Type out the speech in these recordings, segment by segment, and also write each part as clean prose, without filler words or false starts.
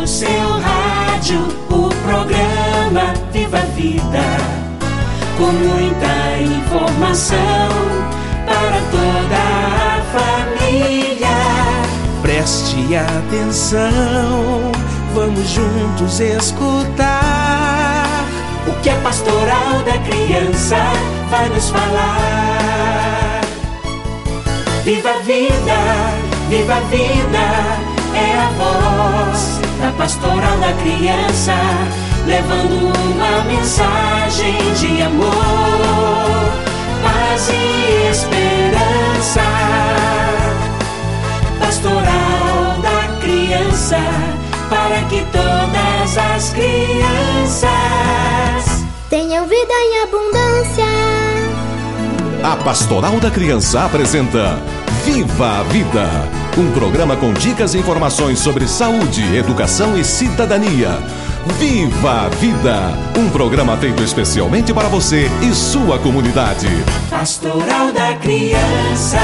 no seu rádio o programa Viva a Vida, com muita informação para toda a família. Preste atenção, vamos juntos escutar o que a Pastoral da Criança vai nos falar. Viva a vida, viva a vida, é a voz da Pastoral da Criança, levando uma mensagem de amor, paz e esperança. Pastoral da Criança, para que todas as crianças tenham vida em abundância. A Pastoral da Criança apresenta Viva a Vida, um programa com dicas e informações sobre saúde, educação e cidadania. Viva a Vida, um programa feito especialmente para você e sua comunidade. Pastoral da Criança.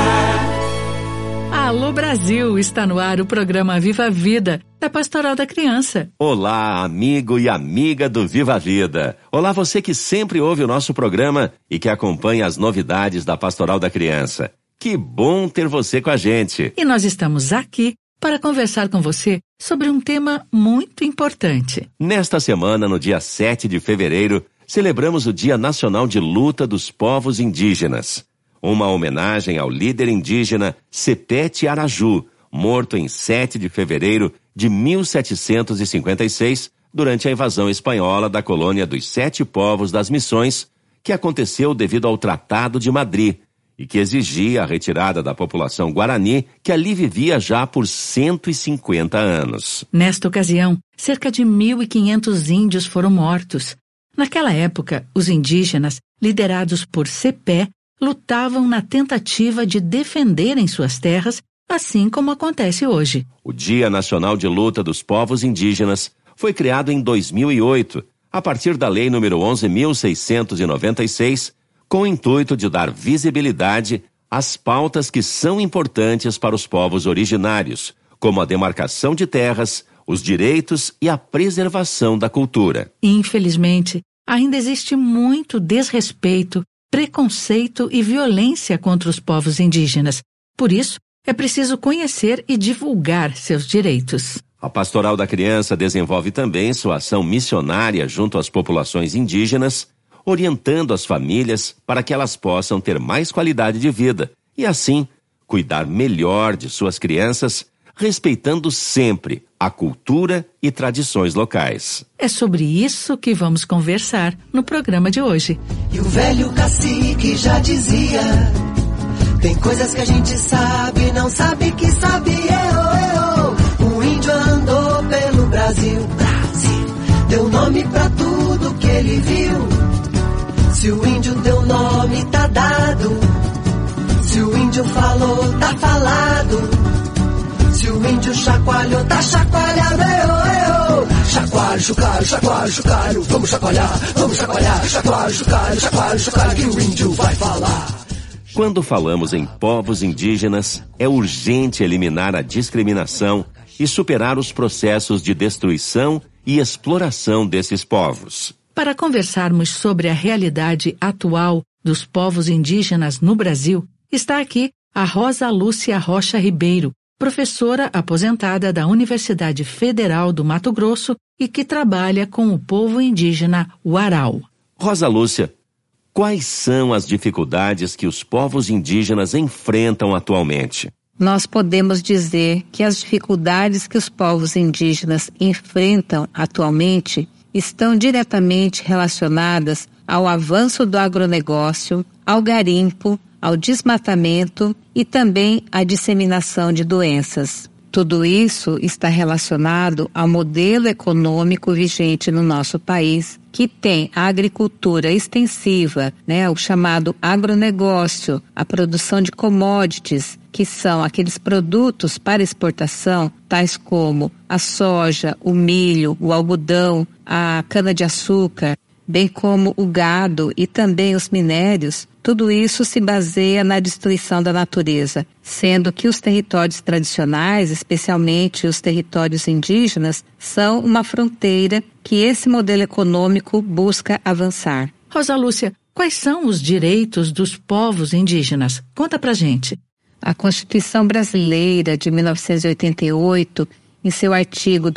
Alô Brasil, está no ar o programa Viva a Vida, da Pastoral da Criança. Olá, amigo e amiga do Viva a Vida. Olá, você que sempre ouve o nosso programa e que acompanha as novidades da Pastoral da Criança. Que bom ter você com a gente. E nós estamos aqui para conversar com você sobre um tema muito importante. Nesta semana, no dia 7 de fevereiro, celebramos o Dia Nacional de Luta dos Povos Indígenas. Uma homenagem ao líder indígena Sepete Araju, morto em 7 de fevereiro de 1756, durante a invasão espanhola da colônia dos 7 povos das Missões, que aconteceu devido ao Tratado de Madrid, e que exigia a retirada da população guarani, que ali vivia já por 150 anos. Nesta ocasião, cerca de 1.500 índios foram mortos. Naquela época, os indígenas, liderados por Cepé, lutavam na tentativa de defenderem suas terras, assim como acontece hoje. O Dia Nacional de Luta dos Povos Indígenas foi criado em 2008, a partir da Lei nº 11.696, com o intuito de dar visibilidade às pautas que são importantes para os povos originários, como a demarcação de terras, os direitos e a preservação da cultura. Infelizmente, ainda existe muito desrespeito, preconceito e violência contra os povos indígenas. Por isso, é preciso conhecer e divulgar seus direitos. A Pastoral da Criança desenvolve também sua ação missionária junto às populações indígenas, orientando as famílias para que elas possam ter mais qualidade de vida e, assim, cuidar melhor de suas crianças, respeitando sempre a cultura e tradições locais. É sobre isso que vamos conversar no programa de hoje. E o velho cacique já dizia: tem coisas que a gente sabe, não sabe que sabe. O índio andou pelo Brasil, deu nome pra tudo que ele viu. Se o índio deu nome, tá dado. Se o índio falou, tá falado. Se o índio chacoalhou, tá chacoalhado. Chacoalho, chocalho, chacoalho, chocalho. Vamos chacoalhar, chacoalho, chocalho, chacoalho, chocalho, que o índio vai falar. Quando falamos em povos indígenas, é urgente eliminar a discriminação e superar os processos de destruição e exploração desses povos. Para conversarmos sobre a realidade atual dos povos indígenas no Brasil, está aqui a Rosa Lúcia Rocha Ribeiro, professora aposentada da Universidade Federal do Mato Grosso e que trabalha com o povo indígena Warau. Rosa Lúcia, quais são as dificuldades que os povos indígenas enfrentam atualmente? Nós podemos dizer que as dificuldades que os povos indígenas enfrentam atualmente estão diretamente relacionadas ao avanço do agronegócio, ao garimpo, ao desmatamento e também à disseminação de doenças. Tudo isso está relacionado ao modelo econômico vigente no nosso país, que tem a agricultura extensiva, o chamado agronegócio, a produção de commodities, que são aqueles produtos para exportação, tais como a soja, o milho, o algodão, a cana-de-açúcar, bem como o gado e também os minérios, Tudo isso se baseia na destruição da natureza, sendo que os territórios tradicionais, especialmente os territórios indígenas, são uma fronteira que esse modelo econômico busca avançar. Rosa Lúcia, quais são os direitos dos povos indígenas? Conta pra gente. A Constituição Brasileira de 1988, em seu artigo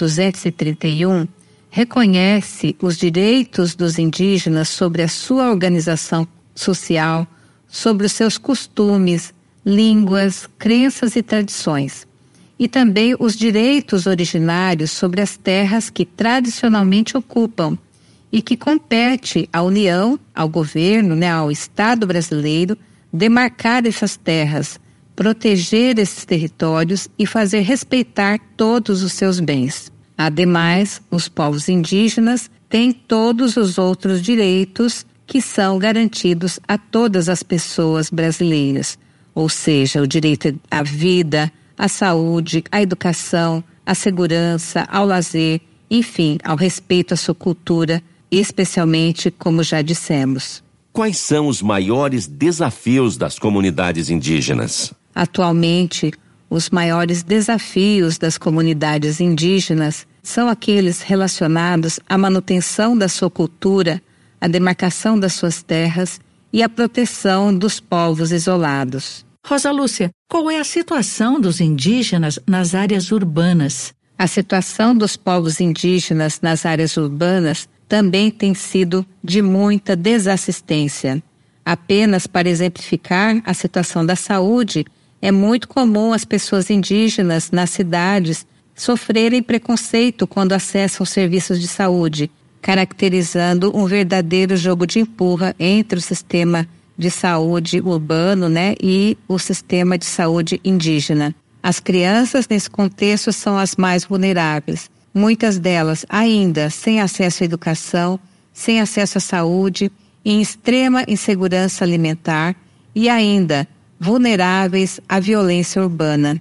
231, reconhece os direitos dos indígenas sobre a sua organização social, sobre os seus costumes, línguas, crenças e tradições, e também os direitos originários sobre as terras que tradicionalmente ocupam e que compete à União, ao governo, ao Estado brasileiro, demarcar essas terras, proteger esses territórios e fazer respeitar todos os seus bens. Ademais, os povos indígenas têm todos os outros direitos que são garantidos a todas as pessoas brasileiras, ou seja, o direito à vida, à saúde, à educação, à segurança, ao lazer, enfim, ao respeito à sua cultura, especialmente, como já dissemos. Quais são os maiores desafios das comunidades indígenas? Atualmente, os maiores desafios das comunidades indígenas são aqueles relacionados à manutenção da sua cultura, a demarcação das suas terras e a proteção dos povos isolados. Rosa Lúcia, qual é a situação dos indígenas nas áreas urbanas? A situação dos povos indígenas nas áreas urbanas também tem sido de muita desassistência. Apenas para exemplificar a situação da saúde, é muito comum as pessoas indígenas nas cidades sofrerem preconceito quando acessam serviços de saúde, caracterizando um verdadeiro jogo de empurra entre o sistema de saúde urbano, e o sistema de saúde indígena. As crianças nesse contexto são as mais vulneráveis, muitas delas ainda sem acesso à educação, sem acesso à saúde, em extrema insegurança alimentar e ainda vulneráveis à violência urbana.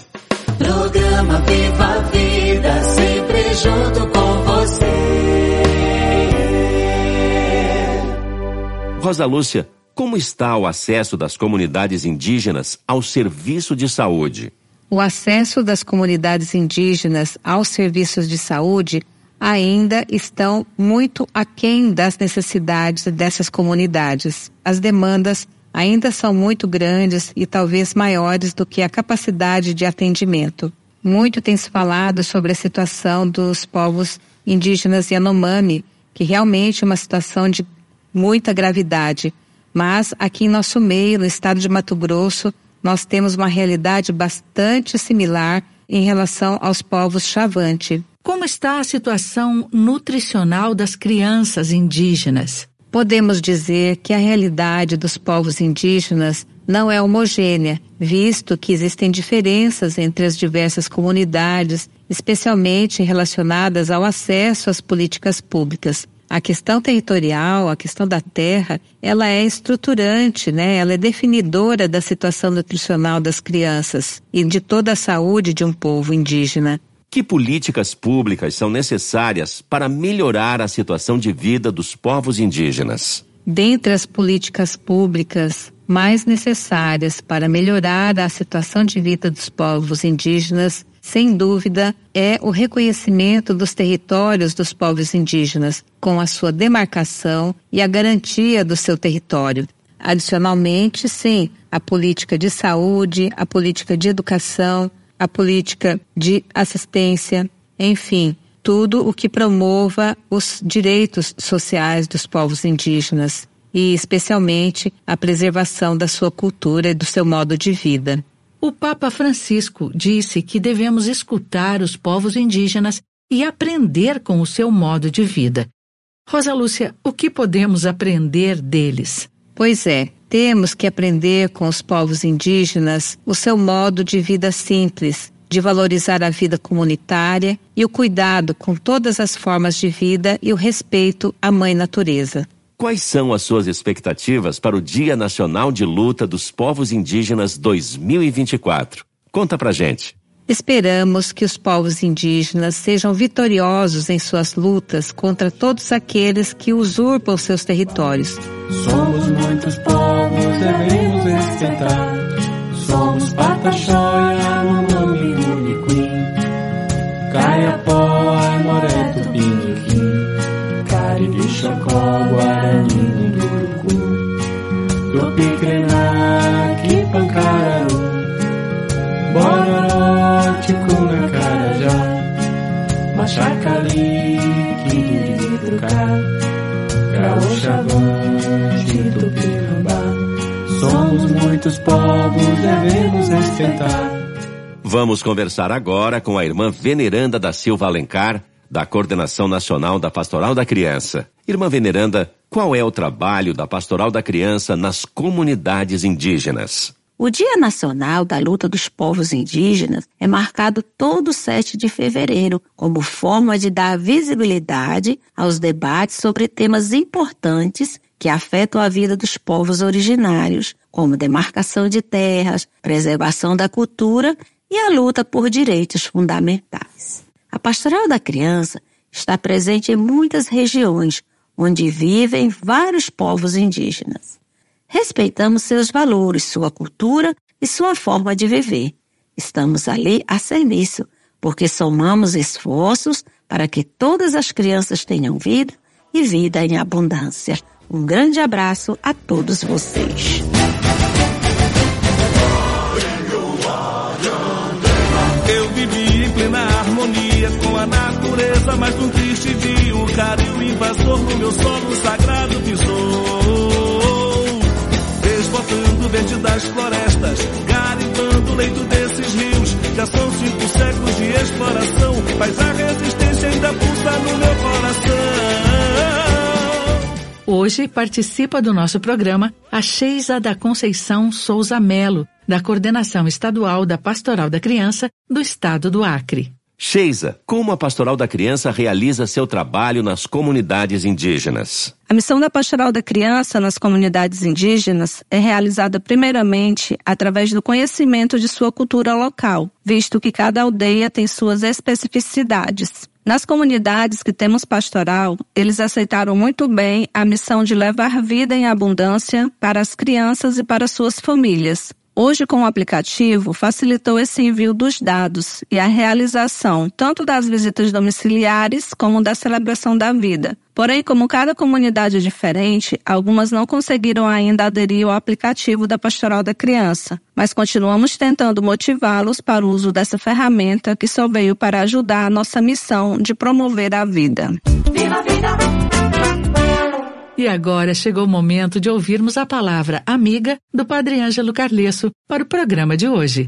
Programa Viva a Vida, sempre junto com você. Rosa Lúcia, como está o acesso das comunidades indígenas ao serviço de saúde? O acesso das comunidades indígenas aos serviços de saúde ainda estão muito aquém das necessidades dessas comunidades. As demandas ainda são muito grandes e talvez maiores do que a capacidade de atendimento. Muito tem se falado sobre a situação dos povos indígenas Yanomami, que realmente é uma situação de muita gravidade. Mas aqui em nosso meio, no estado de Mato Grosso, nós temos uma realidade bastante similar em relação aos povos Xavante. Como está a situação nutricional das crianças indígenas? Podemos dizer que a realidade dos povos indígenas não é homogênea, visto que existem diferenças entre as diversas comunidades, especialmente relacionadas ao acesso às políticas públicas. A questão territorial, a questão da terra, ela é estruturante, ela é definidora da situação nutricional das crianças e de toda a saúde de um povo indígena. Que políticas públicas são necessárias para melhorar a situação de vida dos povos indígenas? Dentre as políticas públicas mais necessárias para melhorar a situação de vida dos povos indígenas, sem dúvida, é o reconhecimento dos territórios dos povos indígenas, com a sua demarcação e a garantia do seu território. Adicionalmente, sim, a política de saúde, a política de educação, a política de assistência, enfim, tudo o que promova os direitos sociais dos povos indígenas e, especialmente, a preservação da sua cultura e do seu modo de vida. O Papa Francisco disse que devemos escutar os povos indígenas e aprender com o seu modo de vida. Rosa Lúcia, o que podemos aprender deles? Pois é, temos que aprender com os povos indígenas o seu modo de vida simples, de valorizar a vida comunitária e o cuidado com todas as formas de vida e o respeito à Mãe Natureza. Quais são as suas expectativas para o Dia Nacional de Luta dos Povos Indígenas 2024? Conta pra gente. Esperamos que os povos indígenas sejam vitoriosos em suas lutas contra todos aqueles que usurpam seus territórios. Somos muitos povos povos devemos respeitar. Somos Pataxó, Yanomami, Muniquim, Caiapó, Aimoré, Tupiniquim, Cariri, Chocó, Guarani, Munduruku, Tupi-Crená, Quipancararu, Bororó, Ticuna, Carajá, Machacali, Quiritucá, Gaúchavante, Tupinambá. Somos muitos povos, devemos respeitar. Vamos conversar agora com a irmã Veneranda da Silva Alencar, da Coordenação Nacional da Pastoral da Criança. Irmã Veneranda, qual é o trabalho da Pastoral da Criança nas comunidades indígenas? O Dia Nacional da Luta dos Povos Indígenas é marcado todo 7 de fevereiro como forma de dar visibilidade aos debates sobre temas importantes que afetam a vida dos povos originários, como demarcação de terras, preservação da cultura e a luta por direitos fundamentais. A Pastoral da Criança está presente em muitas regiões onde vivem vários povos indígenas. Respeitamos seus valores, sua cultura e sua forma de viver. Estamos ali a serviço, porque somamos esforços para que todas as crianças tenham vida e vida em abundância. Um grande abraço a todos vocês. Eu vivi em plena harmonia com a natureza, mas num triste dia o cario invasor no meu solo sagrado pisou. Desbotando o verde das florestas, garimpando o leito desses rios. Já são 5 séculos de exploração, mas a resistência ainda pulsa no meu coração. Hoje participa do nosso programa a Sheisa da Conceição Souza Melo, da Coordenação Estadual da Pastoral da Criança do Estado do Acre. Sheisa, como a Pastoral da Criança realiza seu trabalho nas comunidades indígenas? A missão da Pastoral da Criança nas comunidades indígenas é realizada primeiramente através do conhecimento de sua cultura local, visto que cada aldeia tem suas especificidades. Nas comunidades que temos pastoral, eles aceitaram muito bem a missão de levar vida em abundância para as crianças e para suas famílias. Hoje, com o aplicativo, facilitou esse envio dos dados e a realização tanto das visitas domiciliares como da celebração da vida. Porém, como cada comunidade é diferente, algumas não conseguiram ainda aderir ao aplicativo da Pastoral da Criança, mas continuamos tentando motivá-los para o uso dessa ferramenta que só veio para ajudar a nossa missão de promover a vida. Viva a vida! E agora chegou o momento de ouvirmos a palavra amiga do Padre Ângelo Carlesso para o programa de hoje.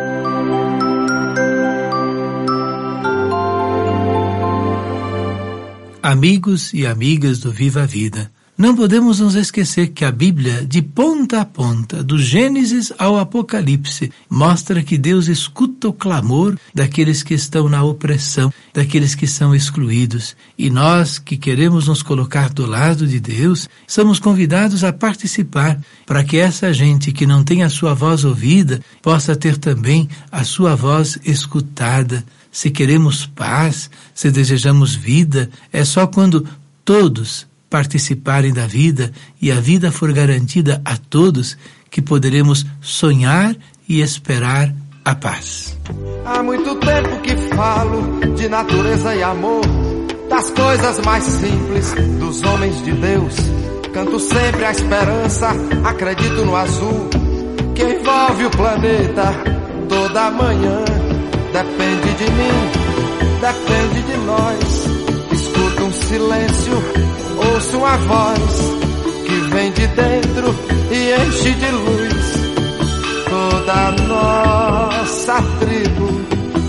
Amigos e amigas do Viva a Vida, não podemos nos esquecer que a Bíblia, de ponta a ponta, do Gênesis ao Apocalipse, mostra que Deus escuta o clamor daqueles que estão na opressão, daqueles que são excluídos. E nós, que queremos nos colocar do lado de Deus, somos convidados a participar para que essa gente que não tem a sua voz ouvida possa ter também a sua voz escutada. Se queremos paz, se desejamos vida, é só quando todos participarem da vida e a vida for garantida a todos que poderemos sonhar e esperar a paz. Há muito tempo que falo de natureza e amor, das coisas mais simples dos homens de Deus. Canto sempre a esperança, acredito no azul que envolve o planeta toda manhã. Depende de mim, depende de nós. Escuto um silêncio, ouço uma voz que vem de dentro e enche de luz toda a nossa tribo.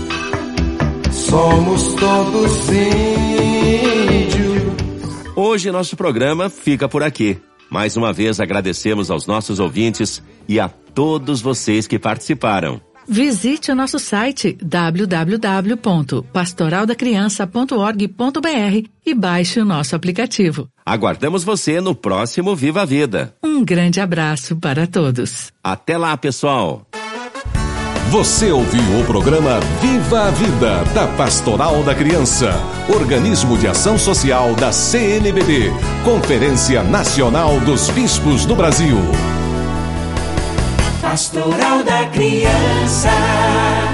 Somos todos índios. Hoje nosso programa fica por aqui. Mais uma vez agradecemos aos nossos ouvintes e a todos vocês que participaram. Visite o nosso site www.pastoraldacriança.org.br e baixe o nosso aplicativo. Aguardamos você no próximo Viva a Vida. Um grande abraço para todos. Até lá, pessoal. Você ouviu o programa Viva a Vida, da Pastoral da Criança, organismo de ação social da CNBB, Conferência Nacional dos Bispos do Brasil. Pastoral da Criança.